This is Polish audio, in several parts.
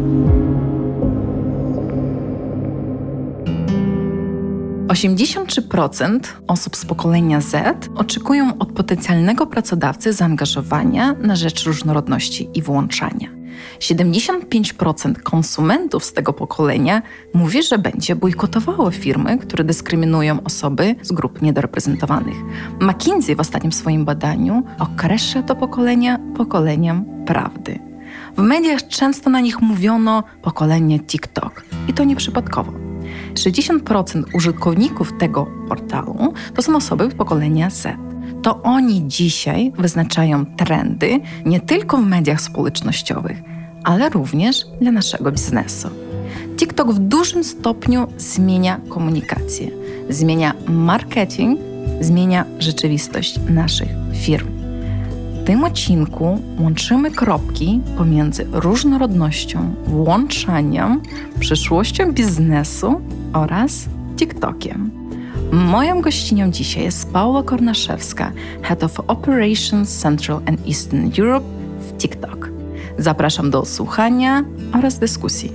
%83 osób z pokolenia Z oczekują od potencjalnego pracodawcy zaangażowania na rzecz różnorodności i włączania. 75% konsumentów z tego pokolenia mówi, że będzie bojkotowało firmy, które dyskryminują osoby z grup niedoreprezentowanych. McKinsey w ostatnim swoim badaniu określa to pokolenia pokoleniem prawdy. W mediach często na nich mówiono pokolenie TikTok i to nieprzypadkowo. 60% użytkowników tego portalu to są osoby pokolenia Z. To oni dzisiaj wyznaczają trendy nie tylko w mediach społecznościowych, ale również dla naszego biznesu. TikTok w dużym stopniu zmienia komunikację, zmienia marketing, zmienia rzeczywistość naszych firm. W tym odcinku łączymy kropki pomiędzy różnorodnością, włączaniem, przyszłością biznesu oraz TikTokiem. Moją gościnią dzisiaj jest Paula Kornaszewska, Head of Operations Central and Eastern Europe w TikTok. Zapraszam do słuchania oraz dyskusji.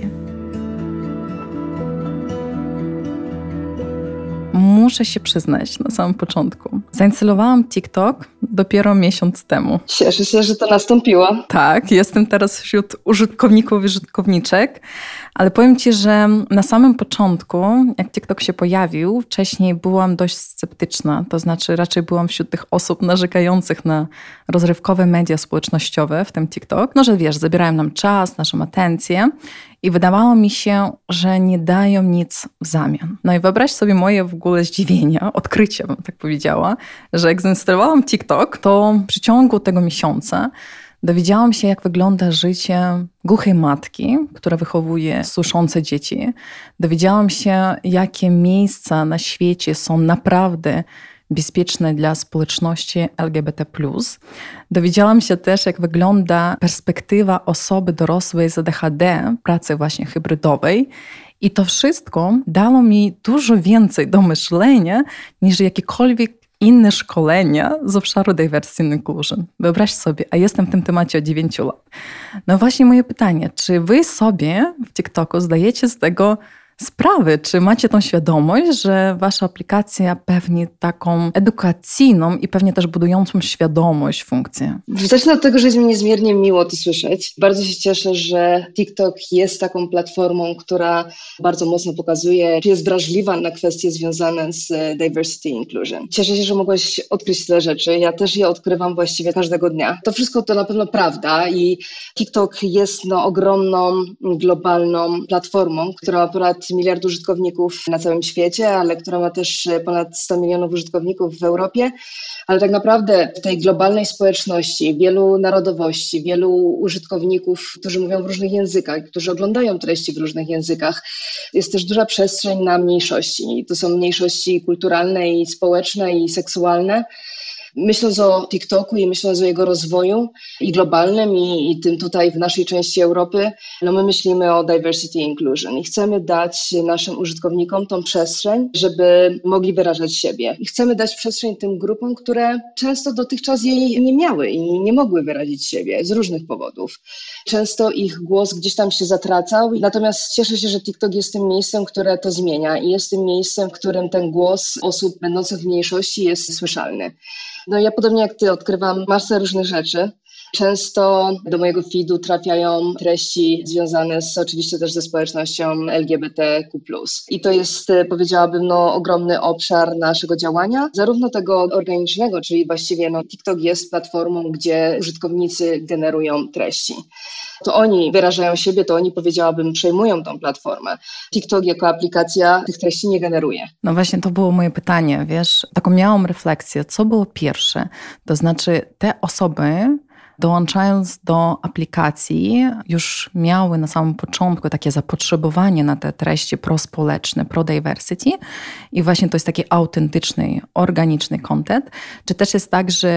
Muszę się przyznać na samym początku. Zainstalowałam TikTok dopiero miesiąc temu. Cieszę się, że to nastąpiło. Tak, jestem teraz wśród użytkowników i użytkowniczek, ale powiem Ci, że na samym początku, jak TikTok się pojawił, wcześniej byłam dość sceptyczna, to znaczy raczej byłam wśród tych osób narzekających na rozrywkowe media społecznościowe, w tym TikTok. No, że wiesz, zabierają nam czas, naszą atencję i wydawało mi się, że nie dają nic w zamian. No i wyobraź sobie moje w ogóle zdziwienie, odkrycie, bym tak powiedziała, że jak zainstalowałam TikTok, to w przeciągu tego miesiąca dowiedziałam się, jak wygląda życie głuchej matki, która wychowuje słyszące dzieci. Dowiedziałam się, jakie miejsca na świecie są naprawdę bezpieczne dla społeczności LGBT+. Dowiedziałam się też, jak wygląda perspektywa osoby dorosłej z ADHD, pracy właśnie hybrydowej. I to wszystko dało mi dużo więcej do myślenia niż jakiekolwiek inne szkolenia z obszaru diversity and inclusion. Wyobraź sobie, a jestem w tym temacie od 9 lat. No właśnie moje pytanie, czy wy sobie w TikToku zdajecie z tego sprawy? Czy macie tą świadomość, że wasza aplikacja pewnie taką edukacyjną i pewnie też budującą świadomość funkcję? Zacznę od tego, że jest mi niezmiernie miło to słyszeć. Bardzo się cieszę, że TikTok jest taką platformą, która bardzo mocno pokazuje, czy jest wrażliwa na kwestie związane z diversity i inclusion. Cieszę się, że mogłaś odkryć tyle rzeczy. Ja też je odkrywam właściwie każdego dnia. To wszystko to na pewno prawda i TikTok jest ogromną, globalną platformą, która ma ponad miliard użytkowników na całym świecie, ale która ma też ponad 100 milionów użytkowników w Europie. Ale tak naprawdę w tej globalnej społeczności wielu narodowości, wielu użytkowników, którzy mówią w różnych językach, którzy oglądają treści w różnych językach, jest też duża przestrzeń na mniejszości. To są mniejszości kulturalne i społeczne i seksualne. Myśląc o TikToku i myśląc o jego rozwoju i globalnym i tym tutaj w naszej części Europy, no my myślimy o diversity and inclusion i chcemy dać naszym użytkownikom tą przestrzeń, żeby mogli wyrażać siebie. I chcemy dać przestrzeń tym grupom, które często dotychczas jej nie miały i nie mogły wyrazić siebie z różnych powodów. Często ich głos gdzieś tam się zatracał, natomiast cieszę się, że TikTok jest tym miejscem, które to zmienia i jest tym miejscem, w którym ten głos osób będących w mniejszości jest słyszalny. No ja podobnie jak ty odkrywam masę różnych rzeczy. Często do mojego feedu trafiają treści związane oczywiście też ze społecznością LGBTQ+. I to jest, powiedziałabym, ogromny obszar naszego działania, zarówno tego organicznego, czyli właściwie TikTok jest platformą, gdzie użytkownicy generują treści. To oni wyrażają siebie, to oni, powiedziałabym, przejmują tą platformę. TikTok jako aplikacja tych treści nie generuje. No właśnie, to było moje pytanie, wiesz, taką miałam refleksję, co było pierwsze, to znaczy te osoby, dołączając do aplikacji, już miały na samym początku takie zapotrzebowanie na te treści prospołeczne, pro-diversity i właśnie to jest taki autentyczny, organiczny content. Czy też jest tak, że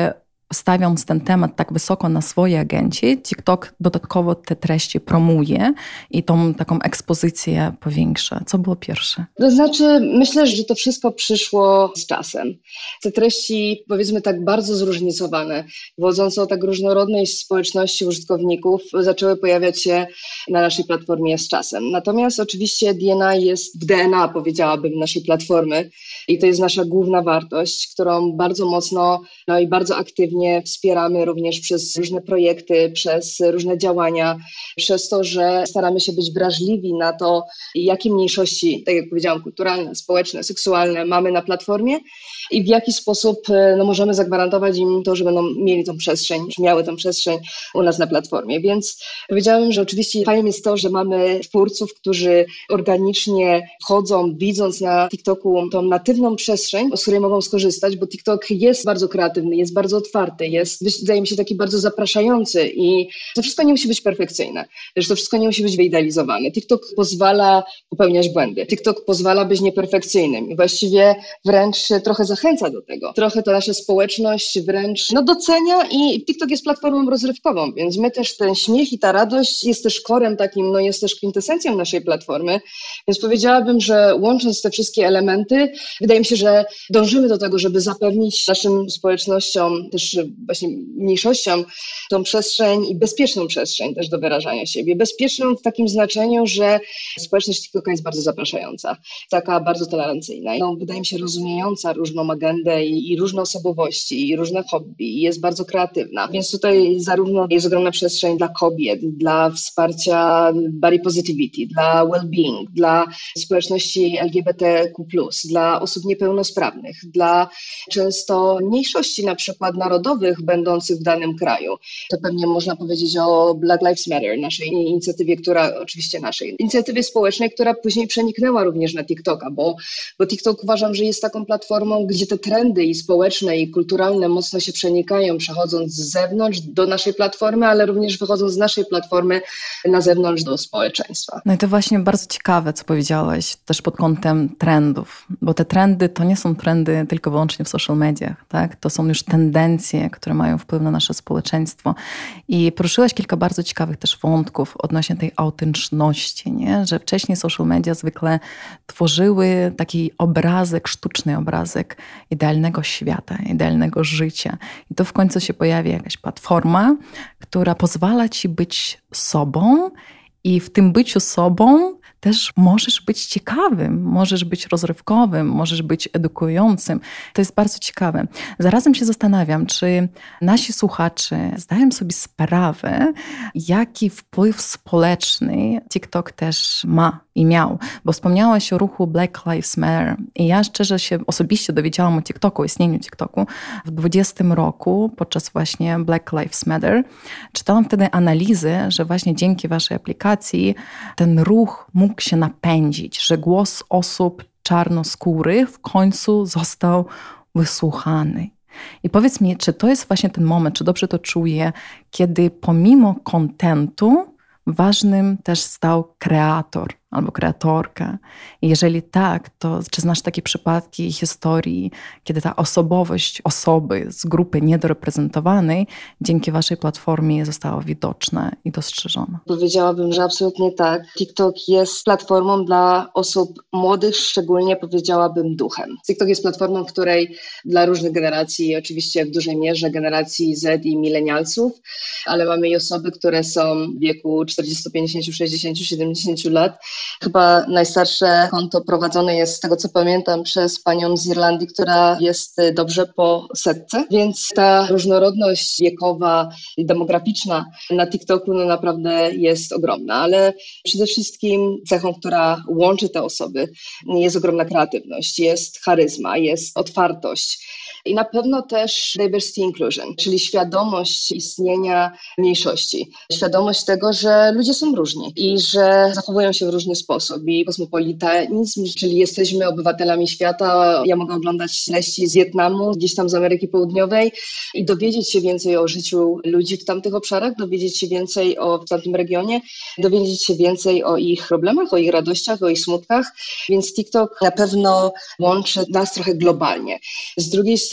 stawiając ten temat tak wysoko na swojej agendzie, TikTok dodatkowo te treści promuje i tą taką ekspozycję powiększa. Co było pierwsze? To znaczy, myślę, że to wszystko przyszło z czasem. Te treści, powiedzmy tak bardzo zróżnicowane, wodzące o tak różnorodnej społeczności użytkowników, zaczęły pojawiać się na naszej platformie z czasem. Natomiast oczywiście DNA jest w DNA, powiedziałabym, naszej platformy i to jest nasza główna wartość, którą bardzo mocno i bardzo aktywnie wspieramy również przez różne projekty, przez różne działania, przez to, że staramy się być wrażliwi na to, jakie mniejszości, tak jak powiedziałam, kulturalne, społeczne, seksualne mamy na platformie i w jaki sposób możemy zagwarantować im to, że będą mieli tą przestrzeń, miały tą przestrzeń u nas na platformie. Więc powiedziałabym, że oczywiście fajnym jest to, że mamy twórców, którzy organicznie wchodzą, widząc na TikToku tą natywną przestrzeń, z której mogą skorzystać, bo TikTok jest bardzo kreatywny, jest bardzo otwarty, jest, wydaje mi się, taki bardzo zapraszający i to wszystko nie musi być perfekcyjne, że to wszystko nie musi być wyidealizowane. TikTok pozwala popełniać błędy. TikTok pozwala być nieperfekcyjnym i właściwie wręcz trochę zachęca do tego. Trochę to nasza społeczność wręcz docenia i TikTok jest platformą rozrywkową, więc my też ten śmiech i ta radość jest też korem takim, jest też kwintesencją naszej platformy, więc powiedziałabym, że łącząc te wszystkie elementy, wydaje mi się, że dążymy do tego, żeby zapewnić naszym społecznościom, też właśnie mniejszościom tą przestrzeń i bezpieczną przestrzeń też do wyrażania siebie. Bezpieczną w takim znaczeniu, że społeczność TikToka jest bardzo zapraszająca, taka bardzo tolerancyjna. Wydaje mi się rozumiejąca różną agendę i różne osobowości, i różne hobby, i jest bardzo kreatywna. Więc tutaj zarówno jest ogromna przestrzeń dla kobiet, dla wsparcia body positivity, dla well-being, dla społeczności LGBTQ+, dla osób niepełnosprawnych, dla często mniejszości na przykład narodowych będących w danym kraju. To pewnie można powiedzieć o Black Lives Matter, naszej inicjatywie, naszej inicjatywie społecznej, która później przeniknęła również na TikToka, bo TikTok uważam, że jest taką platformą, gdzie te trendy i społeczne i kulturalne mocno się przenikają, przechodząc z zewnątrz do naszej platformy, ale również wychodząc z naszej platformy na zewnątrz do społeczeństwa. No i to właśnie bardzo ciekawe, co powiedziałaś, też pod kątem trendów, bo te trendy to nie są trendy tylko wyłącznie w social mediach, tak? To są już tendencje, które mają wpływ na nasze społeczeństwo. I poruszyłaś kilka bardzo ciekawych też wątków odnośnie tej autentyczności, nie? Że wcześniej social media zwykle tworzyły taki obrazek, sztuczny obrazek idealnego świata, idealnego życia. I to w końcu się pojawia jakaś platforma, która pozwala ci być sobą i w tym byciu sobą też możesz być ciekawym, możesz być rozrywkowym, możesz być edukującym. To jest bardzo ciekawe. Zarazem się zastanawiam, czy nasi słuchacze zdają sobie sprawę, jaki wpływ społeczny TikTok też ma i miał. Bo wspomniałaś o ruchu Black Lives Matter i ja szczerze się osobiście dowiedziałam o TikToku, istnieniu TikToku w 2020 roku podczas właśnie Black Lives Matter. Czytałam wtedy analizy, że właśnie dzięki waszej aplikacji ten ruch mógł się napędzić, że głos osób czarnoskórych w końcu został wysłuchany. I powiedz mi, czy to jest właśnie ten moment, czy dobrze to czuję, kiedy pomimo kontentu ważnym też stał kreator albo kreatorka. I jeżeli tak, to czy znasz takie przypadki historii, kiedy ta osobowość osoby z grupy niedoreprezentowanej dzięki waszej platformie została widoczna i dostrzeżona? Powiedziałabym, że absolutnie tak. TikTok jest platformą dla osób młodych, szczególnie powiedziałabym duchem. TikTok jest platformą, w której dla różnych generacji, oczywiście w dużej mierze generacji Z i milenialsów, ale mamy i osoby, które są w wieku 40, 50, 60, 70 lat. Chyba najstarsze konto prowadzone jest, z tego co pamiętam, przez panią z Irlandii, która jest dobrze po 100. Więc ta różnorodność wiekowa i demograficzna na TikToku naprawdę jest ogromna. Ale przede wszystkim cechą, która łączy te osoby, jest ogromna kreatywność, jest charyzma, jest otwartość. I na pewno też diversity inclusion, czyli świadomość istnienia mniejszości. Świadomość tego, że ludzie są różni i że zachowują się w różny sposób. I kosmopolitanizm, czyli jesteśmy obywatelami świata. Ja mogę oglądać treści z Wietnamu, gdzieś tam z Ameryki Południowej i dowiedzieć się więcej o życiu ludzi w tamtych obszarach, dowiedzieć się więcej w tamtym regionie, dowiedzieć się więcej o ich problemach, o ich radościach, o ich smutkach. Więc TikTok na pewno łączy nas trochę globalnie. Z drugiej strony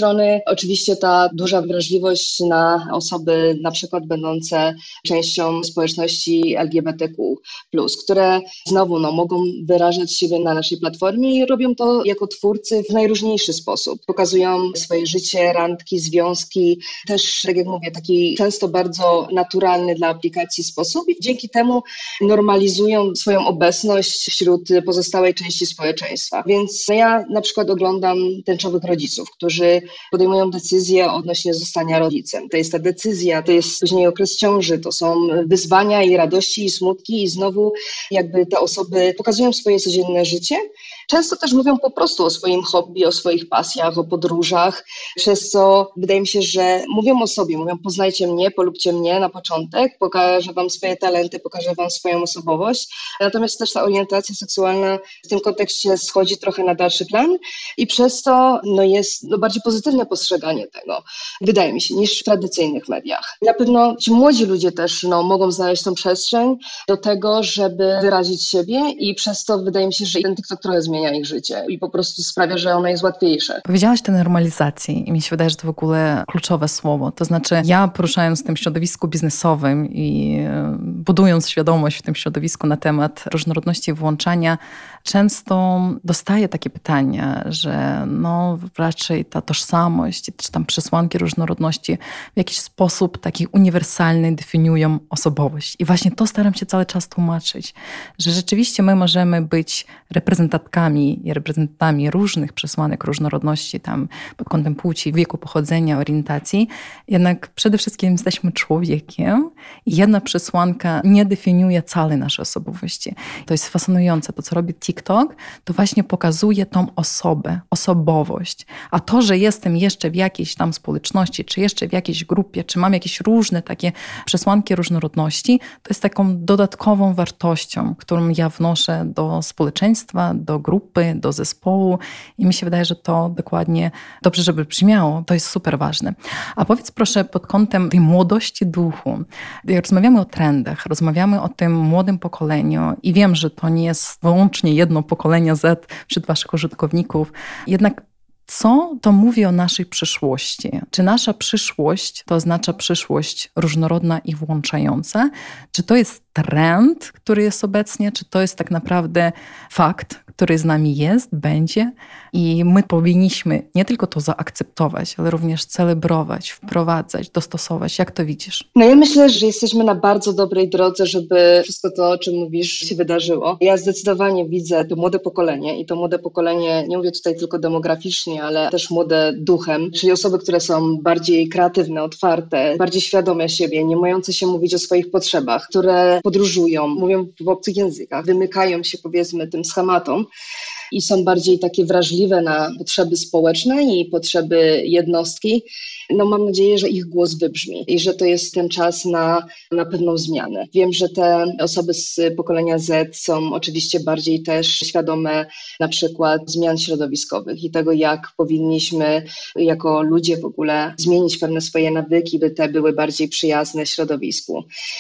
strony oczywiście ta duża wrażliwość na osoby na przykład będące częścią społeczności LGBTQ+, które znowu mogą wyrażać siebie na naszej platformie i robią to jako twórcy w najróżniejszy sposób. Pokazują swoje życie, randki, związki, też, tak jak mówię, taki często bardzo naturalny dla aplikacji sposób i dzięki temu normalizują swoją obecność wśród pozostałej części społeczeństwa. Więc ja na przykład oglądam tęczowych rodziców, którzy podejmują decyzję odnośnie zostania rodzicem. To jest ta decyzja, to jest później okres ciąży, to są wyzwania i radości i smutki i znowu jakby te osoby pokazują swoje codzienne życie. Często też mówią po prostu o swoim hobby, o swoich pasjach, o podróżach, przez co wydaje mi się, że mówią o sobie, mówią poznajcie mnie, polubcie mnie na początek, pokażę wam swoje talenty, pokażę wam swoją osobowość, natomiast też ta orientacja seksualna w tym kontekście schodzi trochę na dalszy plan i przez to jest bardziej pozytywne postrzeganie tego, wydaje mi się, niż w tradycyjnych mediach. Na pewno ci młodzi ludzie też mogą znaleźć tą przestrzeń do tego, żeby wyrazić siebie i przez to wydaje mi się, że ten TikTok trochę zmienia ich życie i po prostu sprawia, że ono jest łatwiejsze. Powiedziałaś o normalizacji i mi się wydaje, że to w ogóle kluczowe słowo. To znaczy ja poruszając w tym środowisku biznesowym i budując świadomość w tym środowisku na temat różnorodności i włączania, często dostaję takie pytania, że raczej ta tożsamość czy tam przesłanki różnorodności w jakiś sposób taki uniwersalny definiują osobowość. I właśnie to staram się cały czas tłumaczyć, że rzeczywiście my możemy być reprezentantkami i reprezentantami różnych przesłanek różnorodności tam pod kątem płci, wieku, pochodzenia, orientacji, jednak przede wszystkim jesteśmy człowiekiem i jedna przesłanka nie definiuje całej naszej osobowości. To jest fascynujące. To, co robi TikTok, to właśnie pokazuje tą osobę, osobowość. A to, że jestem jeszcze w jakiejś tam społeczności, czy jeszcze w jakiejś grupie, czy mam jakieś różne takie przesłanki różnorodności, to jest taką dodatkową wartością, którą ja wnoszę do społeczeństwa, do grupy, do zespołu i mi się wydaje, że to dokładnie dobrze, żeby brzmiało. To jest super ważne. A powiedz proszę pod kątem tej młodości duchu. Rozmawiamy o trendach, rozmawiamy o tym młodym pokoleniu i wiem, że to nie jest wyłącznie jedno pokolenie Z wśród waszych użytkowników. Jednak co to mówi o naszej przyszłości? Czy nasza przyszłość to oznacza przyszłość różnorodna i włączająca? Czy to jest trend, który jest obecnie? Czy to jest tak naprawdę fakt, który z nami jest, będzie? I my powinniśmy nie tylko to zaakceptować, ale również celebrować, wprowadzać, dostosować. Jak to widzisz? Ja myślę, że jesteśmy na bardzo dobrej drodze, żeby wszystko to, o czym mówisz, się wydarzyło. Ja zdecydowanie widzę to młode pokolenie i to młode pokolenie, nie mówię tutaj tylko demograficznie, ale też młode duchem, czyli osoby, które są bardziej kreatywne, otwarte, bardziej świadome siebie, nie mające się mówić o swoich potrzebach, które podróżują, mówią w obcych językach, wymykają się powiedzmy tym schematom i są bardziej takie wrażliwe na potrzeby społeczne i potrzeby jednostki. Mam nadzieję, że ich głos wybrzmi i że to jest ten czas na pewną zmianę. Wiem, że te osoby z pokolenia Z są oczywiście bardziej też świadome na przykład zmian środowiskowych i tego, jak powinniśmy jako ludzie w ogóle zmienić pewne swoje nawyki, by te były bardziej przyjazne środowisku.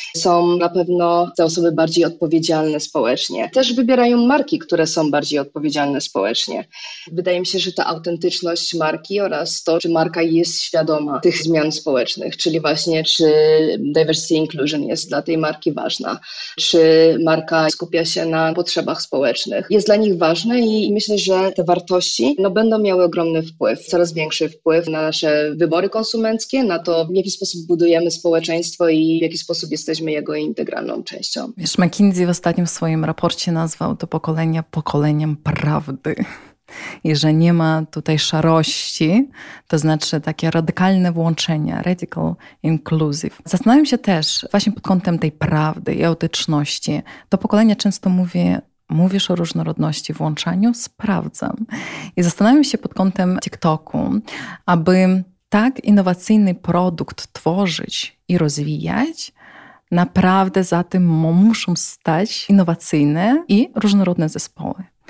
Są na pewno te osoby bardziej odpowiedzialne społecznie. Też wybierają marki, które są bardziej odpowiedzialne społecznie. Wydaje mi się, że ta autentyczność marki oraz to, czy marka jest świadoma tych zmian społecznych, czyli właśnie czy diversity inclusion jest dla tej marki ważna, czy marka skupia się na potrzebach społecznych. Jest dla nich ważne i myślę, że te wartości będą miały ogromny wpływ, coraz większy wpływ na nasze wybory konsumenckie, na to, w jaki sposób budujemy społeczeństwo i w jaki sposób jesteśmy jego integralną częścią. Wiesz, McKinsey w ostatnim swoim raporcie nazwał to pokolenie pokoleniem prawdy. I że nie ma tutaj szarości, to znaczy takie radykalne włączenie, radical inclusive. Zastanawiam się też właśnie pod kątem tej prawdy i autentyczności. To pokolenie często mówisz o różnorodności, włączaniu? Sprawdzam. I zastanawiam się pod kątem TikToku, aby tak innowacyjny produkt tworzyć i rozwijać, naprawdę za tym muszą stać innowacyjne i różnorodne zespoły.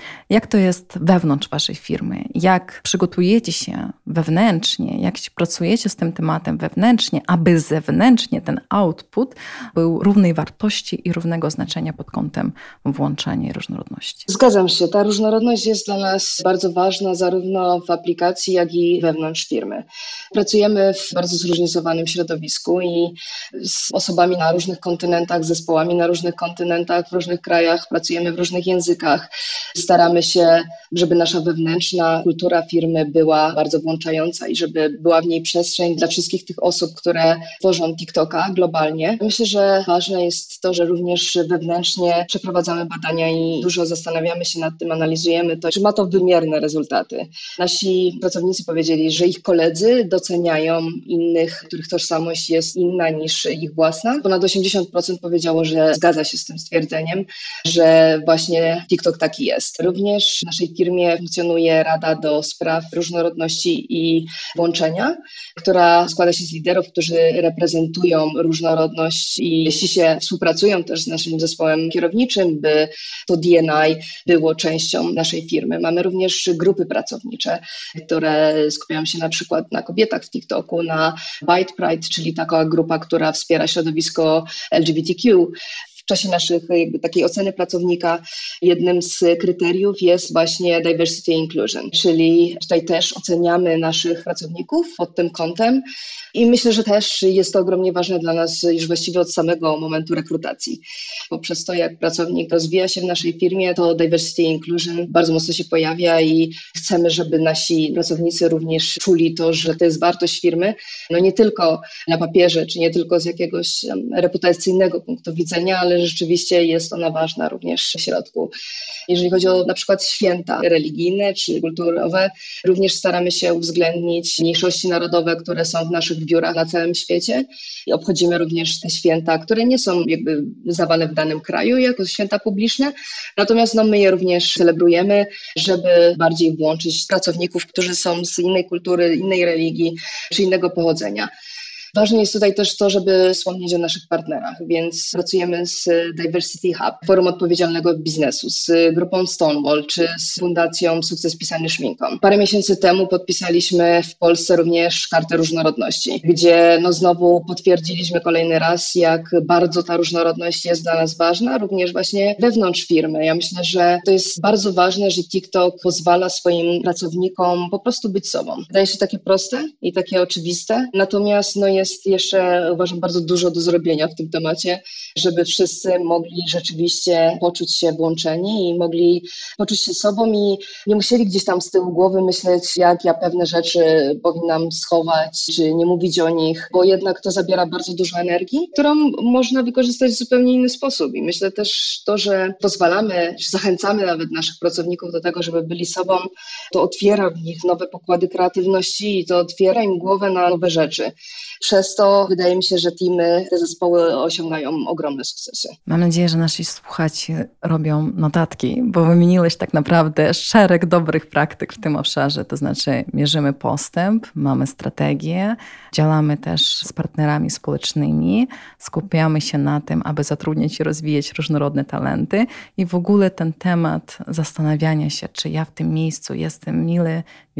Jak to jest wewnątrz waszej firmy? Jak przygotujecie się wewnętrznie? Jak pracujecie z tym tematem wewnętrznie, aby zewnętrznie ten output był równej wartości i równego znaczenia pod kątem włączania i różnorodności? Zgadzam się. Ta różnorodność jest dla nas bardzo ważna zarówno w aplikacji, jak i wewnątrz firmy. Pracujemy w bardzo zróżnicowanym środowisku i z osobami na różnych kontynentach, zespołami na różnych kontynentach, w różnych krajach, pracujemy w różnych językach. Staramy się, żeby nasza wewnętrzna kultura firmy była bardzo włączająca i żeby była w niej przestrzeń dla wszystkich tych osób, które tworzą TikToka globalnie. Myślę, że ważne jest to, że również wewnętrznie przeprowadzamy badania i dużo zastanawiamy się nad tym, analizujemy to, czy ma to wymierne rezultaty. Nasi pracownicy powiedzieli, że ich koledzy doceniają innych, których tożsamość jest inna niż ich własna. Ponad 80% powiedziało, że zgadza się z tym stwierdzeniem, że właśnie TikTok taki jest. Również w naszej firmie funkcjonuje Rada do Spraw Różnorodności i Włączenia, która składa się z liderów, którzy reprezentują różnorodność i jeśli się współpracują też z naszym zespołem kierowniczym, by to D&I było częścią naszej firmy. Mamy również grupy pracownicze, które skupiają się na przykład na kobietach w TikToku, na Byte Pride, czyli taka grupa, która wspiera środowisko LGBTQ. W czasie naszej takiej oceny pracownika jednym z kryteriów jest właśnie diversity and inclusion, czyli tutaj też oceniamy naszych pracowników pod tym kątem i myślę, że też jest to ogromnie ważne dla nas już właściwie od samego momentu rekrutacji. Poprzez to, jak pracownik rozwija się w naszej firmie, to diversity and inclusion bardzo mocno się pojawia i chcemy, żeby nasi pracownicy również czuli to, że to jest wartość firmy, no nie tylko na papierze, czy nie tylko z jakiegoś reputacyjnego punktu widzenia, ale rzeczywiście jest ona ważna również w środku. Jeżeli chodzi o na przykład święta religijne czy kulturowe, również staramy się uwzględnić mniejszości narodowe, które są w naszych biurach na całym świecie i obchodzimy również te święta, które nie są uznawane w danym kraju jako święta publiczne, natomiast my je również celebrujemy, żeby bardziej włączyć pracowników, którzy są z innej kultury, innej religii czy innego pochodzenia. Ważne jest tutaj też to, żeby wspomnieć o naszych partnerach, więc pracujemy z Diversity Hub, Forum Odpowiedzialnego Biznesu, z grupą Stonewall czy z Fundacją Sukces Pisany Szminką. Parę miesięcy temu podpisaliśmy w Polsce również Kartę Różnorodności, gdzie znowu potwierdziliśmy kolejny raz, jak bardzo ta różnorodność jest dla nas ważna, również właśnie wewnątrz firmy. Ja myślę, że to jest bardzo ważne, że TikTok pozwala swoim pracownikom po prostu być sobą. Wydaje się takie proste i takie oczywiste, natomiast jest jeszcze, uważam, bardzo dużo do zrobienia w tym temacie, żeby wszyscy mogli rzeczywiście poczuć się włączeni i mogli poczuć się sobą i nie musieli gdzieś tam z tyłu głowy myśleć, jak ja pewne rzeczy powinnam schować, czy nie mówić o nich, bo jednak to zabiera bardzo dużo energii, którą można wykorzystać w zupełnie inny sposób. I myślę też to, że pozwalamy, czy zachęcamy nawet naszych pracowników do tego, żeby byli sobą, to otwiera w nich nowe pokłady kreatywności i to otwiera im głowę na nowe rzeczy. Przez to wydaje mi się, że te zespoły osiągają ogromne sukcesy. Mam nadzieję, że nasi słuchacze robią notatki, bo wymieniłeś tak naprawdę szereg dobrych praktyk w tym obszarze, to znaczy mierzymy postęp, mamy strategię, działamy też z partnerami społecznymi, skupiamy się na tym, aby zatrudniać i rozwijać różnorodne talenty i w ogóle ten temat zastanawiania się, czy ja w tym miejscu jestem mile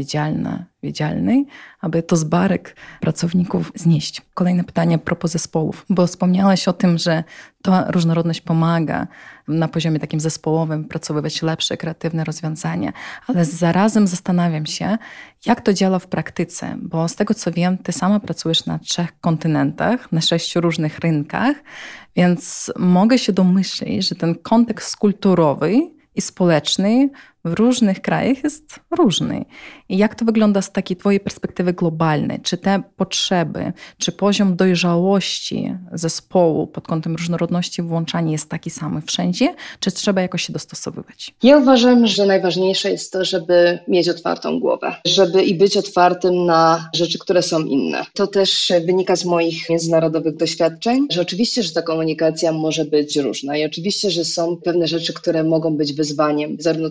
widzialny, aby to z barek pracowników znieść. Kolejne pytanie a propos zespołów, bo wspomniałaś o tym, że ta różnorodność pomaga na poziomie takim zespołowym wypracowywać lepsze, kreatywne rozwiązania, ale zarazem zastanawiam się, jak to działa w praktyce, bo z tego co wiem, ty sama pracujesz na 3 kontynentach, na 6 różnych rynkach, więc mogę się domyślić, że ten kontekst kulturowy i społeczny w różnych krajach jest różny. I jak to wygląda z takiej twojej perspektywy globalnej? Czy te potrzeby, czy poziom dojrzałości zespołu pod kątem różnorodności włączania jest taki sam wszędzie, czy trzeba jakoś się dostosowywać? Ja uważam, że najważniejsze jest to, żeby mieć otwartą głowę, żeby i być otwartym na rzeczy, które są inne. To też wynika z moich międzynarodowych doświadczeń, że oczywiście, że ta komunikacja może być różna i oczywiście, że są pewne rzeczy, które mogą być wyzwaniem, zarówno w kontekście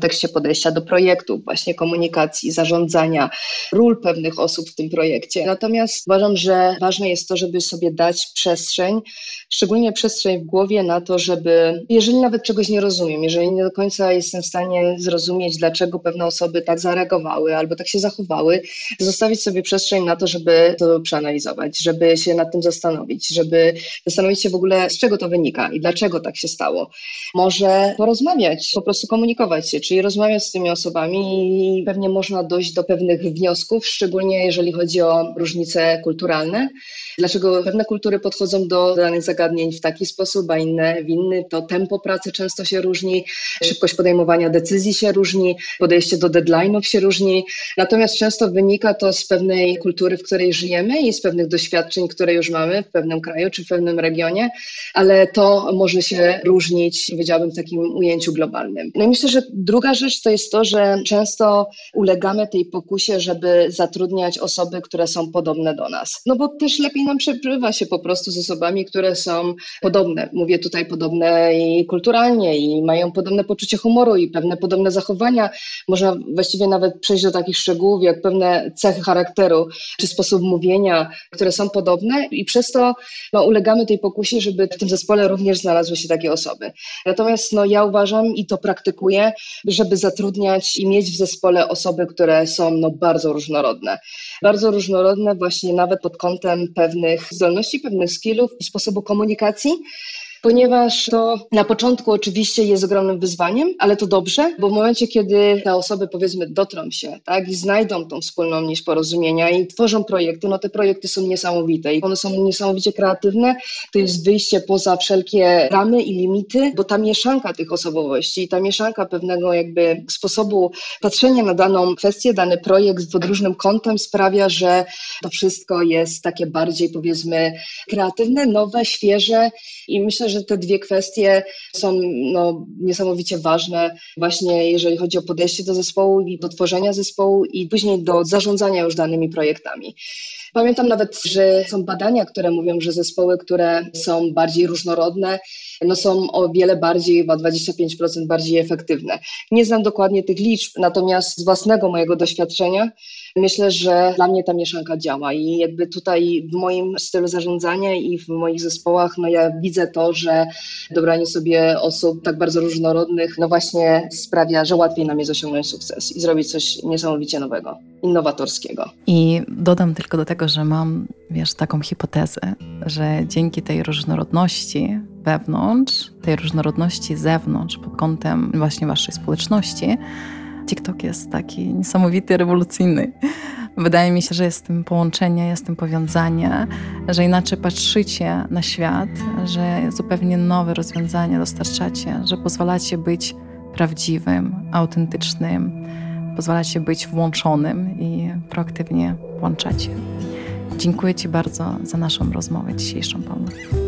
kontekście podejścia do projektów, właśnie komunikacji, zarządzania, ról pewnych osób w tym projekcie. Natomiast uważam, że ważne jest to, żeby sobie dać przestrzeń, szczególnie przestrzeń w głowie na to, żeby, jeżeli nawet czegoś nie rozumiem, jeżeli nie do końca jestem w stanie zrozumieć, dlaczego pewne osoby tak zareagowały albo tak się zachowały, zostawić sobie przestrzeń na to, żeby to przeanalizować, żeby się nad tym zastanowić, żeby zastanowić się w ogóle, z czego to wynika i dlaczego tak się stało. Może porozmawiać, po prostu komunikować się, czyli rozmawiać z tymi osobami i pewnie można dojść do pewnych wniosków, szczególnie jeżeli chodzi o różnice kulturalne. Dlaczego pewne kultury podchodzą do danych zagadnień w taki sposób, a inne w inny. To tempo pracy często się różni, szybkość podejmowania decyzji się różni, podejście do deadline'ów się różni. Natomiast często wynika to z pewnej kultury, w której żyjemy i z pewnych doświadczeń, które już mamy w pewnym kraju czy w pewnym regionie, ale to może się różnić, powiedziałabym, w takim ujęciu globalnym. No i myślę, że druga rzecz to jest to, że często ulegamy tej pokusie, żeby zatrudniać osoby, które są podobne do nas. No bo też lepiej nam przebywa się po prostu z osobami, które są podobne. Mówię tutaj podobne i kulturalnie i mają podobne poczucie humoru i pewne podobne zachowania. Można właściwie nawet przejść do takich szczegółów, jak pewne cechy charakteru czy sposób mówienia, które są podobne i przez to ulegamy tej pokusie, żeby w tym zespole również znalazły się takie osoby. Natomiast ja uważam i to praktykuję, żeby zatrudniać i mieć w zespole osoby, które są bardzo różnorodne. Bardzo różnorodne właśnie nawet pod kątem pewnych zdolności, pewnych skillów i sposobu komunikacji, ponieważ to na początku oczywiście jest ogromnym wyzwaniem, ale to dobrze, bo w momencie, kiedy te osoby powiedzmy dotrą się, tak, i znajdą tą wspólną nić porozumienia i tworzą projekty, te projekty są niesamowite i one są niesamowicie kreatywne, to jest wyjście poza wszelkie ramy i limity, bo ta mieszanka tych osobowości, ta mieszanka pewnego jakby sposobu patrzenia na daną kwestię, dany projekt pod różnym kątem sprawia, że to wszystko jest takie bardziej powiedzmy kreatywne, nowe, świeże i myślę, że te dwie kwestie są niesamowicie ważne właśnie jeżeli chodzi o podejście do zespołu i do tworzenia zespołu i później do zarządzania już danymi projektami. Pamiętam nawet, że są badania, które mówią, że zespoły, które są bardziej różnorodne, są o wiele bardziej, chyba 25% bardziej efektywne. Nie znam dokładnie tych liczb, natomiast z własnego mojego doświadczenia myślę, że dla mnie ta mieszanka działa i jakby tutaj w moim stylu zarządzania i w moich zespołach, ja widzę to, że dobranie sobie osób tak bardzo różnorodnych, właśnie sprawia, że łatwiej nam jest osiągnąć sukces i zrobić coś niesamowicie nowego, innowatorskiego. I dodam tylko do tego, że mam, taką hipotezę, że dzięki tej różnorodności wewnątrz, tej różnorodności zewnątrz pod kątem właśnie waszej społeczności, TikTok jest taki niesamowity, rewolucyjny. Wydaje mi się, że jest w tym połączenie, jest w tym powiązanie, że inaczej patrzycie na świat, że zupełnie nowe rozwiązania dostarczacie, że pozwalacie być prawdziwym, autentycznym, pozwalacie być włączonym i proaktywnie włączacie. Dziękuję ci bardzo za naszą rozmowę dzisiejszą, Paula.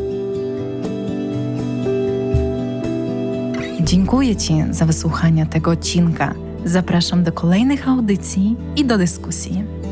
Dziękuję ci za wysłuchanie tego odcinka. Zapraszam do kolejnych audycji i do dyskusji.